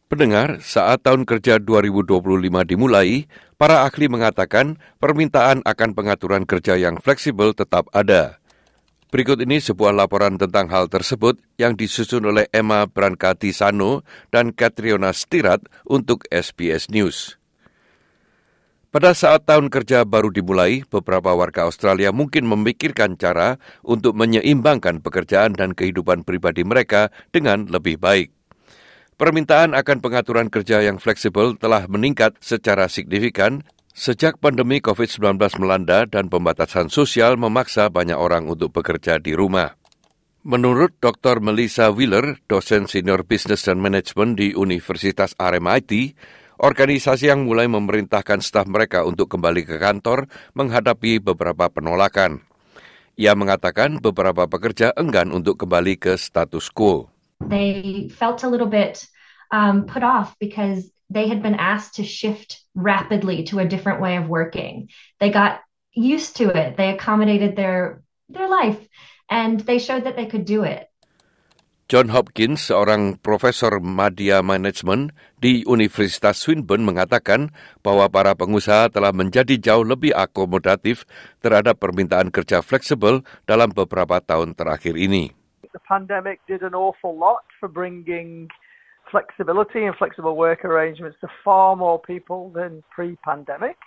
Pendengar, saat tahun kerja 2025 dimulai, para ahli mengatakan permintaan akan pengaturan kerja yang fleksibel tetap ada. Berikut ini sebuah laporan tentang hal tersebut yang disusun oleh Emma Brancatisano dan Catriona Stirat untuk SBS News. Pada saat tahun kerja baru dimulai, beberapa warga Australia mungkin memikirkan cara untuk menyeimbangkan pekerjaan dan kehidupan pribadi mereka dengan lebih baik. Permintaan akan pengaturan kerja yang fleksibel telah meningkat secara signifikan sejak pandemi COVID-19 melanda dan pembatasan sosial memaksa banyak orang untuk bekerja di rumah. Menurut Dr. Melissa Wheeler, dosen senior Business dan Management di Universitas RMIT, organisasi yang mulai memerintahkan staf mereka untuk kembali ke kantor menghadapi beberapa penolakan. Ia mengatakan beberapa pekerja enggan untuk kembali ke status quo. They felt a little bit put off because they had been asked to shift rapidly to a different way of working. They got used to it. They accommodated their life, and they showed that they could do it. John Hopkins, seorang profesor media management di Universitas Swinburne, mengatakan bahwa para pengusaha telah menjadi jauh lebih akomodatif terhadap permintaan kerja fleksibel dalam beberapa tahun terakhir ini. The pandemic did an awful lot for bringing flexibility and flexible work arrangements to far more people than pre-pandemic.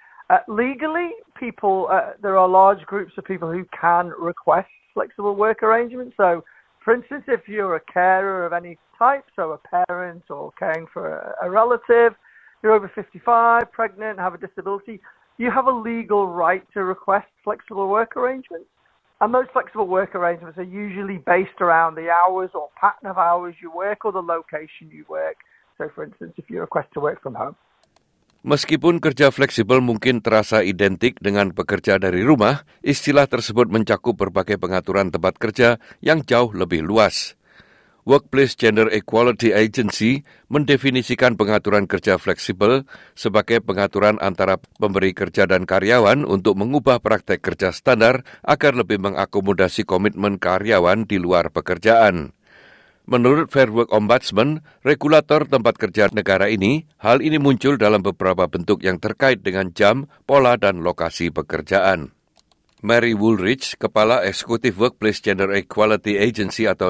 Legally, there are large groups of people who can request flexible work arrangements. So, for instance, if you're a carer of any type, so a parent or caring for a relative, you're over 55, pregnant, have a disability, you have a legal right to request flexible work arrangements. And those flexible work arrangements are usually based around the hours or pattern of hours you work or the location you work. So, for instance, if you request to work from home. Meskipun kerja fleksibel mungkin terasa identik dengan bekerja dari rumah, istilah tersebut mencakup berbagai pengaturan tempat kerja yang jauh lebih luas. Workplace Gender Equality Agency mendefinisikan pengaturan kerja fleksibel sebagai pengaturan antara pemberi kerja dan karyawan untuk mengubah praktek kerja standar agar lebih mengakomodasi komitmen karyawan di luar pekerjaan. Menurut Fair Work Ombudsman, regulator tempat kerja negara ini, hal ini muncul dalam beberapa bentuk yang terkait dengan jam, pola, dan lokasi pekerjaan. Mary Woolridge, Kepala Eksekutif Workplace Gender Equality Agency atau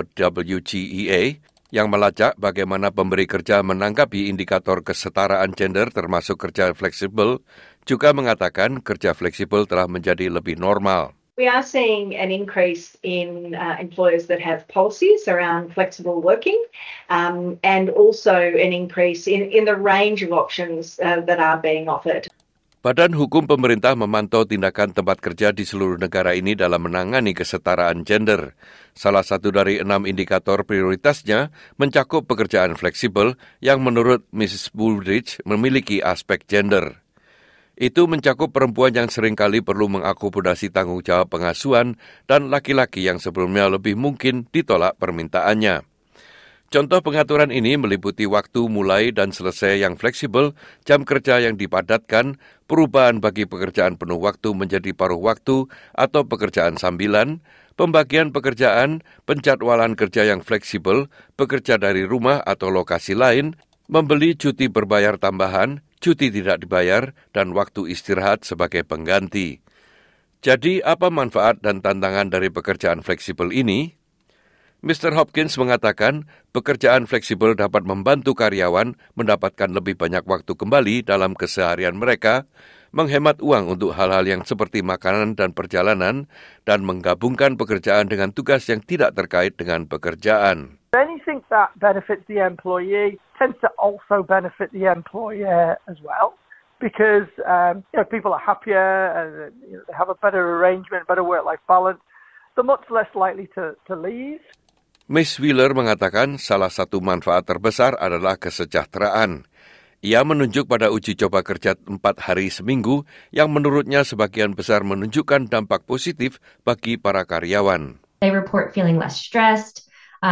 WGEA, yang melacak bagaimana pemberi kerja menanggapi indikator kesetaraan gender termasuk kerja fleksibel, juga mengatakan kerja fleksibel telah menjadi lebih normal. We are seeing an increase in employers that have policies around flexible working and also an increase in the range of options that are being offered. Badan Hukum Pemerintah memantau tindakan tempat kerja di seluruh negara ini dalam menangani kesetaraan gender. Salah satu dari 6 indikator prioritasnya mencakup pekerjaan fleksibel yang menurut Mrs. Woolridge memiliki aspek gender. Itu mencakup perempuan yang seringkali perlu mengakomodasi tanggung jawab pengasuhan dan laki-laki yang sebelumnya lebih mungkin ditolak permintaannya. Contoh pengaturan ini meliputi waktu mulai dan selesai yang fleksibel, jam kerja yang dipadatkan, perubahan bagi pekerjaan penuh waktu menjadi paruh waktu atau pekerjaan sambilan, pembagian pekerjaan, penjadwalan kerja yang fleksibel, bekerja dari rumah atau lokasi lain, membeli cuti berbayar tambahan, cuti tidak dibayar, dan waktu istirahat sebagai pengganti. Jadi, apa manfaat dan tantangan dari pekerjaan fleksibel ini? Mr. Hopkins mengatakan pekerjaan fleksibel dapat membantu karyawan mendapatkan lebih banyak waktu kembali dalam keseharian mereka, menghemat uang untuk hal-hal yang seperti makanan dan perjalanan, dan menggabungkan pekerjaan dengan tugas yang tidak terkait dengan pekerjaan. Anything that benefits the employee tends to also benefit the employer as well, because people are happier and they have a better arrangement, better work-life balance. They're much less likely to leave. Ms. Wheeler mengatakan salah satu manfaat terbesar adalah kesejahteraan. Ia menunjuk pada uji coba kerja 4 hari seminggu yang menurutnya sebagian besar menunjukkan dampak positif bagi para karyawan. They report feeling less stressed,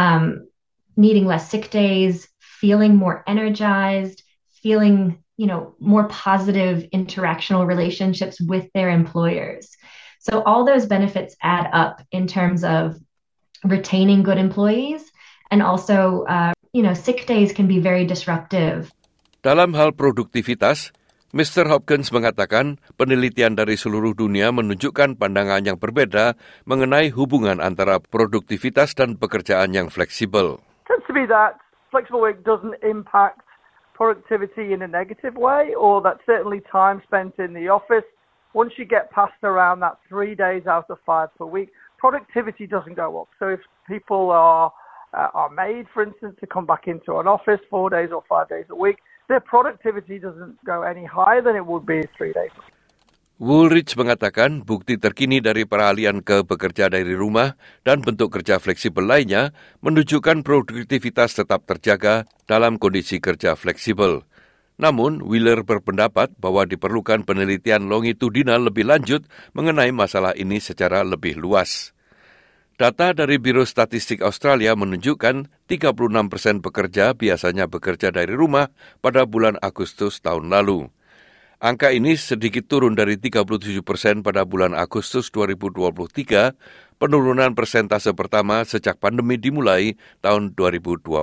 needing less sick days, feeling more energized, feeling, more positive interactional relationships with their employers. So all those benefits add up in terms of retaining good employees and also sick days can be very disruptive. Dalam hal produktivitas, Mr. Hopkins mengatakan penelitian dari seluruh dunia menunjukkan pandangan yang berbeda mengenai hubungan antara produktivitas dan pekerjaan yang fleksibel. It tends to be that flexible work doesn't impact productivity in a negative way, or that certainly time spent in the office. Once you get past around that 3 days out of 5 per week, productivity doesn't go up. So if people are made, for instance, to come back into an office 4 days or 5 days a week, their productivity doesn't go any higher than it would be 3 days. Woolrich mengatakan bukti terkini dari peralihan ke bekerja dari rumah dan bentuk kerja fleksibel lainnya menunjukkan produktivitas tetap terjaga dalam kondisi kerja fleksibel. Namun, Wheeler berpendapat bahwa diperlukan penelitian longitudinal lebih lanjut mengenai masalah ini secara lebih luas. Data dari Biro Statistik Australia menunjukkan 36% pekerja biasanya bekerja dari rumah pada bulan Agustus tahun lalu. Angka ini sedikit turun dari 37% pada bulan Agustus 2023, penurunan persentase pertama sejak pandemi dimulai tahun 2020.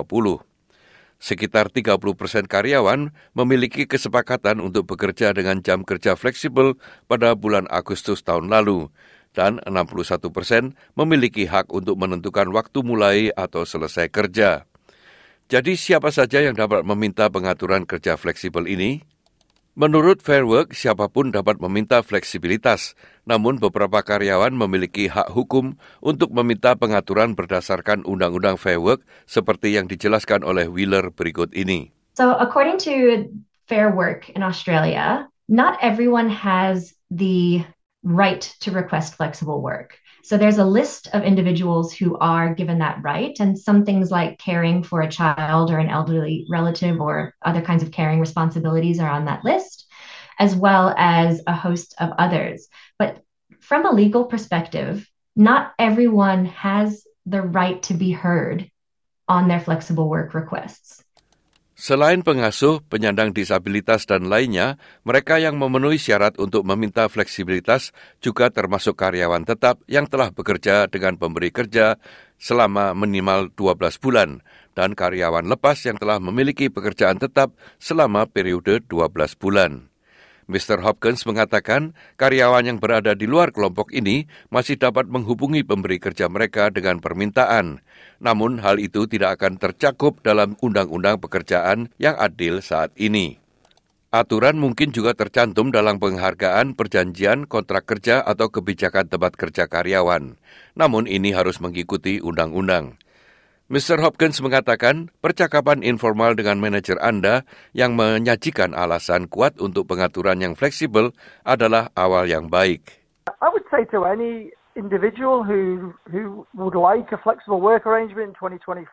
Sekitar 30% karyawan memiliki kesepakatan untuk bekerja dengan jam kerja fleksibel pada bulan Agustus tahun lalu, dan 61% memiliki hak untuk menentukan waktu mulai atau selesai kerja. Jadi siapa saja yang dapat meminta pengaturan kerja fleksibel ini? Menurut Fair Work, siapapun dapat meminta fleksibilitas, namun beberapa karyawan memiliki hak hukum untuk meminta pengaturan berdasarkan Undang-Undang Fair Work seperti yang dijelaskan oleh Wheeler berikut ini. So according to Fair Work in Australia, not everyone has the right to request flexible work. So there's a list of individuals who are given that right, and some things like caring for a child or an elderly relative or other kinds of caring responsibilities are on that list, as well as a host of others. But from a legal perspective, not everyone has the right to be heard on their flexible work requests. Selain pengasuh, penyandang disabilitas dan lainnya, mereka yang memenuhi syarat untuk meminta fleksibilitas juga termasuk karyawan tetap yang telah bekerja dengan pemberi kerja selama minimal 12 bulan dan karyawan lepas yang telah memiliki pekerjaan tetap selama periode 12 bulan. Mr. Hopkins mengatakan karyawan yang berada di luar kelompok ini masih dapat menghubungi pemberi kerja mereka dengan permintaan. Namun hal itu tidak akan tercakup dalam Undang-Undang Pekerjaan yang adil saat ini. Aturan mungkin juga tercantum dalam penghargaan, perjanjian, kontrak kerja atau kebijakan tempat kerja karyawan. Namun ini harus mengikuti undang-undang. Mr. Hopkins mengatakan percakapan informal dengan manajer Anda yang menyajikan alasan kuat untuk pengaturan yang fleksibel adalah awal yang baik. I would say to any individual who would like a flexible work arrangement in 2025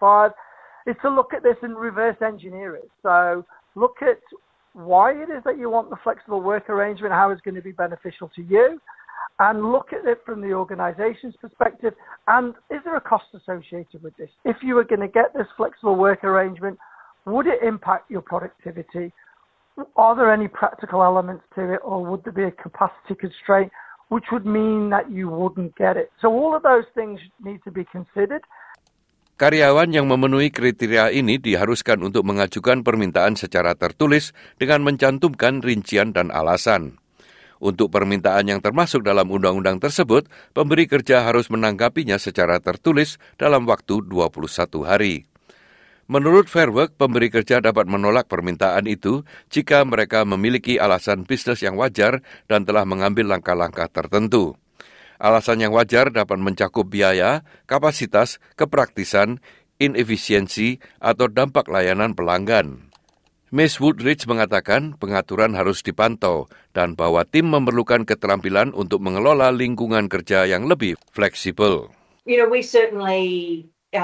is to look at this and reverse engineer it. So look at why it is that you want the flexible work arrangement, how it's going to be beneficial to you, and look at it from the organization's perspective, and is there a cost associated with this? If you were going to get this flexible work arrangement, would it impact your productivity? Are there any practical elements to it, or would there be a capacity constraint, which would mean that you wouldn't get it? So all of those things need to be considered. Karyawan yang memenuhi kriteria ini diharuskan untuk mengajukan permintaan secara tertulis dengan mencantumkan rincian dan alasan. Untuk permintaan yang termasuk dalam undang-undang tersebut, pemberi kerja harus menanggapinya secara tertulis dalam waktu 21 hari. Menurut Fair Work, pemberi kerja dapat menolak permintaan itu jika mereka memiliki alasan bisnis yang wajar dan telah mengambil langkah-langkah tertentu. Alasan yang wajar dapat mencakup biaya, kapasitas, kepraktisan, inefisiensi, atau dampak layanan pelanggan. Ms. Woodridge mengatakan pengaturan harus dipantau dan bahwa tim memerlukan keterampilan untuk mengelola lingkungan kerja yang lebih fleksibel. We certainly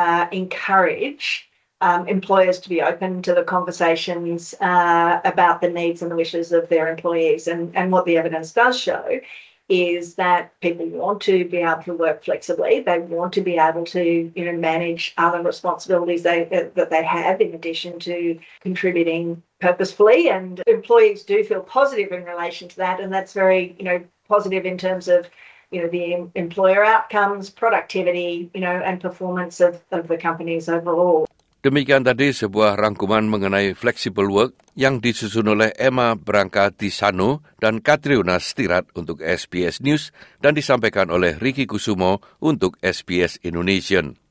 encourage employers to be open to the conversations about the needs and the wishes of their employees. And what the evidence does show is that people want to be able to work flexibly. They want to be able to, manage other responsibilities that they have in addition to contributing purposefully. And employees do feel positive in relation to that, and that's very, positive in terms of, the employer outcomes, productivity, and performance of the companies overall. Demikian tadi sebuah rangkuman mengenai flexible work yang disusun oleh Emma Branca Tisano dan Katriona Stirat untuk SBS News dan disampaikan oleh Ricky Kusumo untuk SBS Indonesian.